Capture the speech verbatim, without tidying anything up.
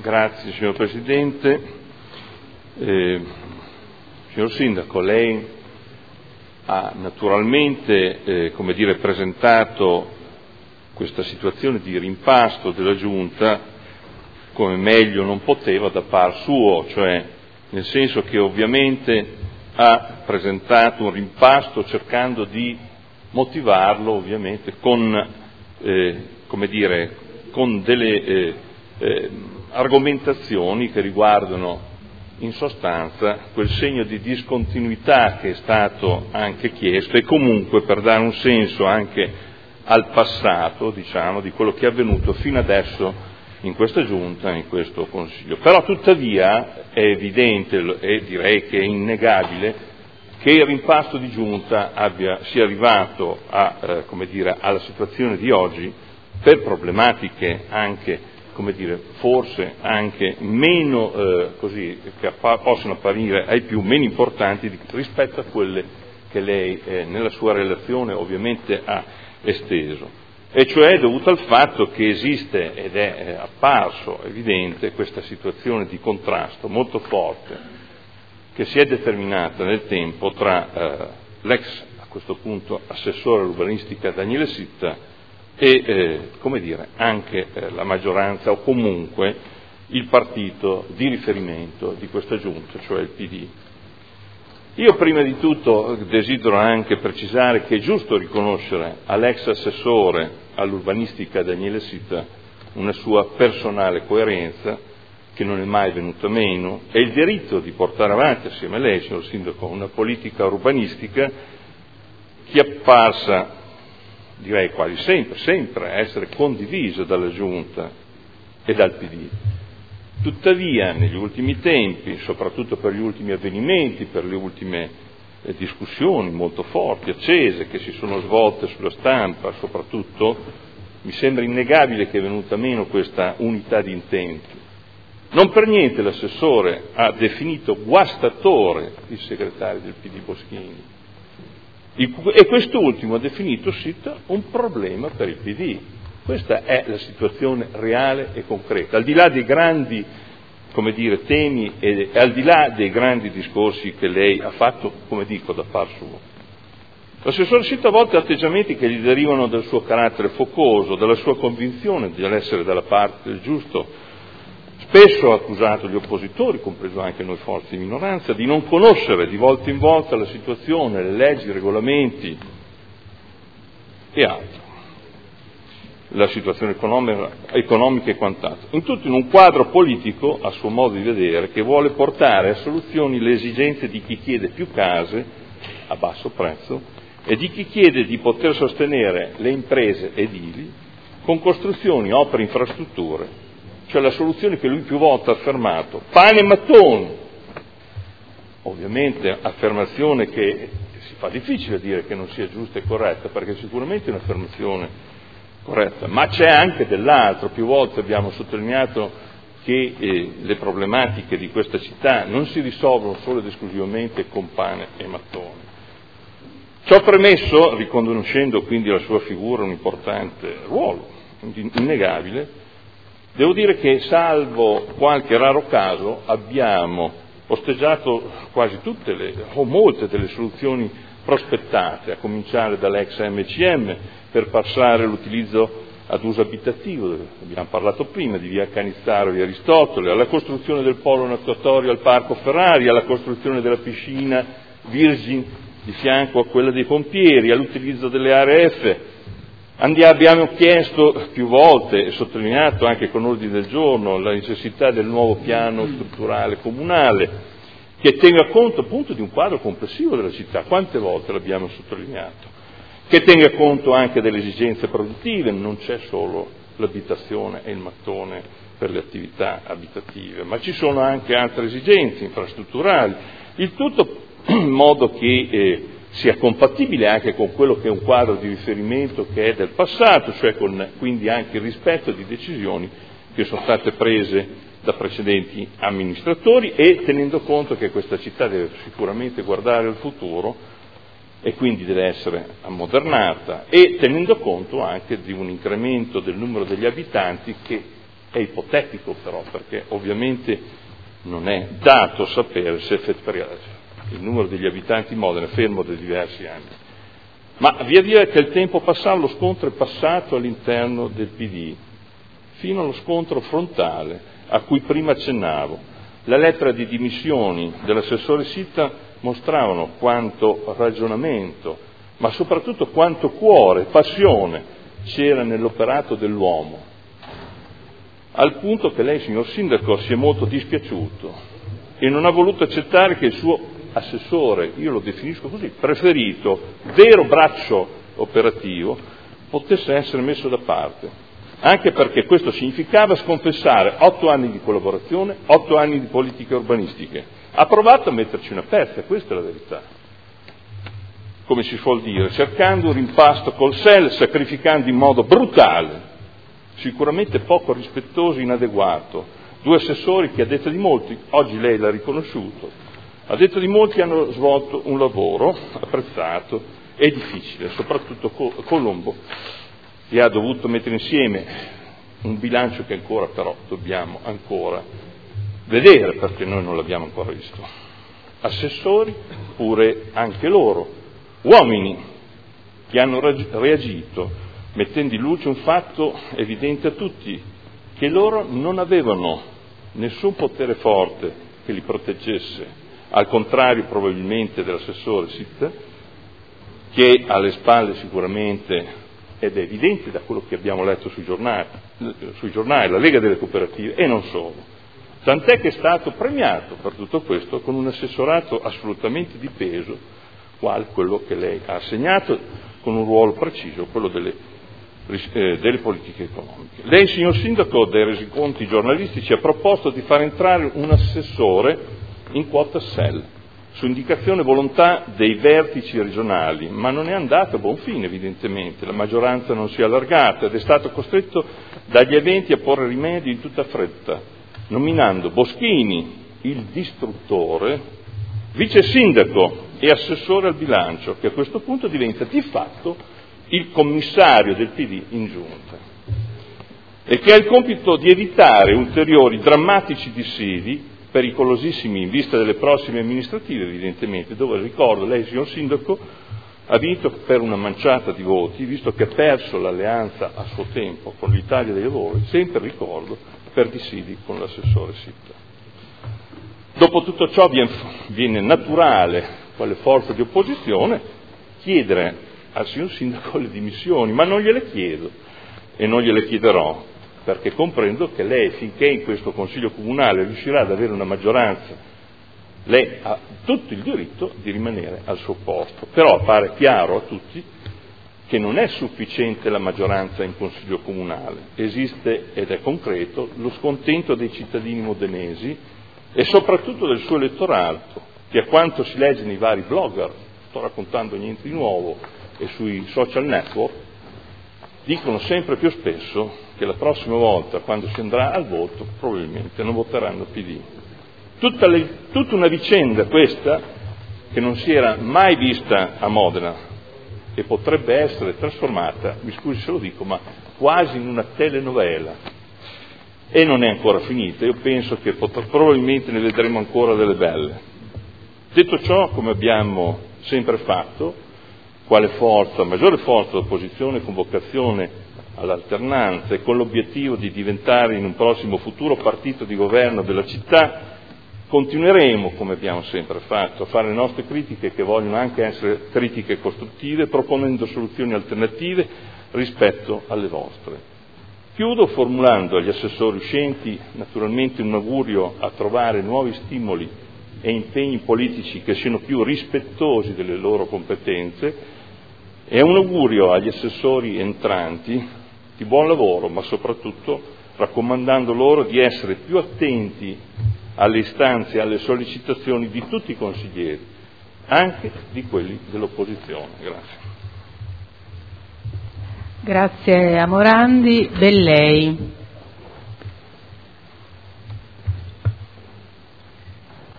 Grazie signor Presidente. Eh, signor Sindaco, lei ha naturalmente eh, come dire, presentato questa situazione di rimpasto della Giunta come meglio non poteva da par suo, cioè nel senso che ovviamente ha presentato un rimpasto cercando di motivarlo ovviamente con, eh, come dire, con delle eh, eh, argomentazioni che riguardano in sostanza quel segno di discontinuità che è stato anche chiesto e comunque per dare un senso anche al passato, diciamo, di quello che è avvenuto fino adesso in questa Giunta, in questo Consiglio. Però tuttavia è evidente e direi che è innegabile che il rimpasto di Giunta abbia, sia arrivato a, eh, come dire, alla situazione di oggi per problematiche anche, come dire, forse anche meno eh, così, che appa- possono apparire ai più meno importanti di, rispetto a quelle che lei eh, nella sua relazione ovviamente ha esteso. E cioè dovuto al fatto che esiste, ed è eh, apparso evidente, questa situazione di contrasto molto forte che si è determinata nel tempo tra eh, l'ex, a questo punto, assessore all'urbanistica Daniele Sitta e, eh, come dire, anche eh, la maggioranza o comunque il partito di riferimento di questa Giunta, cioè il P D. Io prima di tutto desidero anche precisare che è giusto riconoscere all'ex assessore all'urbanistica Daniele Sitta una sua personale coerenza, che non è mai venuta meno, e il diritto di portare avanti assieme a lei, signor Sindaco, una politica urbanistica che è apparsa, direi quasi sempre, sempre essere condivisa dalla Giunta e dal P D. Tuttavia, negli ultimi tempi, soprattutto per gli ultimi avvenimenti, per le ultime eh, discussioni molto forti, accese, che si sono svolte sulla stampa, soprattutto, mi sembra innegabile che è venuta meno questa unità di intenti. Non per niente l'assessore ha definito guastatore il segretario del P D Boschini e quest'ultimo ha definito Sitta un problema per il P D. Questa è la situazione reale e concreta, al di là dei grandi, come dire, temi e al di là dei grandi discorsi che lei ha fatto, come dico, da par suo. L'assessore Sitta a volte ha atteggiamenti che gli derivano dal suo carattere focoso, dalla sua convinzione di essere dalla parte del giusto. Spesso ha accusato gli oppositori, compreso anche noi forze di minoranza, di non conoscere di volta in volta la situazione, le leggi, i regolamenti e altro, la situazione economica, economica e quant'altro. In tutto in un quadro politico, a suo modo di vedere, che vuole portare a soluzioni le esigenze di chi chiede più case a basso prezzo e di chi chiede di poter sostenere le imprese edili con costruzioni, opere, infrastrutture, cioè la soluzione che lui più volte ha affermato, pane e mattoni. Ovviamente affermazione che si fa difficile dire che non sia giusta e corretta, perché sicuramente è un'affermazione corretta, ma c'è anche dell'altro. Più volte abbiamo sottolineato che eh, le problematiche di questa città non si risolvono solo ed esclusivamente con pane e mattoni. Ciò premesso, riconoscendo quindi alla sua figura un importante ruolo, innegabile, devo dire che, salvo qualche raro caso, abbiamo osteggiato quasi tutte le, o molte delle soluzioni prospettate, a cominciare dall'ex M C M, per passare all'utilizzo ad uso abitativo, abbiamo parlato prima, di via Canizzaro e via Aristotele, alla costruzione del polo natatorio al Parco Ferrari, alla costruzione della piscina Virgin di fianco a quella dei pompieri, all'utilizzo delle aree F. Andiamo, abbiamo chiesto più volte e sottolineato anche con ordine del giorno la necessità del nuovo piano strutturale comunale che tenga conto appunto di un quadro complessivo della città. Quante volte l'abbiamo sottolineato? Che tenga conto anche delle esigenze produttive, non c'è solo l'abitazione e il mattone per le attività abitative, ma ci sono anche altre esigenze infrastrutturali, il tutto in modo che eh, sia compatibile anche con quello che è un quadro di riferimento che è del passato, cioè con quindi anche il rispetto di decisioni che sono state prese da precedenti amministratori e tenendo conto che questa città deve sicuramente guardare al futuro e quindi deve essere ammodernata e tenendo conto anche di un incremento del numero degli abitanti che è ipotetico però, perché ovviamente non è dato sapere se effettivamente il numero degli abitanti di Modena è fermo da diversi anni. Ma via via che il tempo passava, lo scontro è passato all'interno del P D, fino allo scontro frontale a cui prima accennavo. La lettera di dimissioni dell'assessore Sitta mostravano quanto ragionamento, ma soprattutto quanto cuore, passione c'era nell'operato dell'uomo, al punto che lei, signor Sindaco, si è molto dispiaciuto e non ha voluto accettare che il suo assessore, io lo definisco così, preferito, vero braccio operativo, potesse essere messo da parte, anche perché questo significava sconfessare otto anni di collaborazione, otto anni di politiche urbanistiche. Ha provato a metterci una pezza, questa è la verità, come si suol dire, cercando un rimpasto col S E L, sacrificando in modo brutale, sicuramente poco rispettoso, inadeguato, due assessori che, a detta di molti, oggi lei l'ha riconosciuto, a detta di molti hanno svolto un lavoro apprezzato e difficile, soprattutto Colombo, che ha dovuto mettere insieme un bilancio che ancora però dobbiamo ancora vedere, perché noi non l'abbiamo ancora visto. Assessori, pure anche loro, uomini che hanno reagito mettendo in luce un fatto evidente a tutti, che loro non avevano nessun potere forte che li proteggesse, al contrario probabilmente dell'assessore Sitta, che alle spalle sicuramente, ed è evidente da quello che abbiamo letto sui giornali, sui giornali, la Lega delle Cooperative, e non solo. Tant'è che è stato premiato per tutto questo con un assessorato assolutamente di peso, quale quello che lei ha assegnato, con un ruolo preciso, quello delle, eh, delle politiche economiche. Lei, signor Sindaco, dai resoconti giornalistici ha proposto di far entrare un assessore in quota S E L, su indicazione e volontà dei vertici regionali, ma non è andato a buon fine evidentemente, la maggioranza non si è allargata ed è stato costretto dagli eventi a porre rimedio in tutta fretta, nominando Boschini, il distruttore, vice sindaco e assessore al bilancio, che a questo punto diventa di fatto il commissario del P D in giunta, e che ha il compito di evitare ulteriori drammatici dissidi, pericolosissimi in vista delle prossime amministrative evidentemente, dove, ricordo, lei, signor Sindaco, ha vinto per una manciata di voti, visto che ha perso l'alleanza a suo tempo con l'Italia dei Valori, sempre, ricordo, per dissidi con l'assessore Sitta. Dopo tutto ciò viene naturale, quale forza di opposizione, chiedere al signor Sindaco le dimissioni, ma non gliele chiedo e non gliele chiederò, perché comprendo che lei, finché in questo Consiglio Comunale riuscirà ad avere una maggioranza, lei ha tutto il diritto di rimanere al suo posto. Però appare chiaro a tutti che non è sufficiente la maggioranza in Consiglio Comunale, esiste, ed è concreto, lo scontento dei cittadini modenesi e soprattutto del suo elettorato, che, a quanto si legge nei vari blogger, sto raccontando niente di nuovo, e sui social network, dicono sempre più spesso che la prossima volta, quando si andrà al voto, probabilmente non voteranno P D. Tutta, le, tutta una vicenda questa che non si era mai vista a Modena e potrebbe essere trasformata, mi scusi se lo dico, ma quasi in una telenovela. E non è ancora finita, io penso che pot- probabilmente ne vedremo ancora delle belle. Detto ciò, come abbiamo sempre fatto, quale forza, maggiore forza d'opposizione con vocazione all'alternanza e con l'obiettivo di diventare in un prossimo futuro partito di governo della città, continueremo, come abbiamo sempre fatto, a fare le nostre critiche, che vogliono anche essere critiche costruttive, proponendo soluzioni alternative rispetto alle vostre. Chiudo formulando agli assessori uscenti naturalmente un augurio a trovare nuovi stimoli e impegni politici che siano più rispettosi delle loro competenze, e un augurio agli assessori entranti di buon lavoro, ma soprattutto raccomandando loro di essere più attenti alle istanze e alle sollecitazioni di tutti i consiglieri, anche di quelli dell'opposizione. Grazie. Grazie a Morandi. Bellei.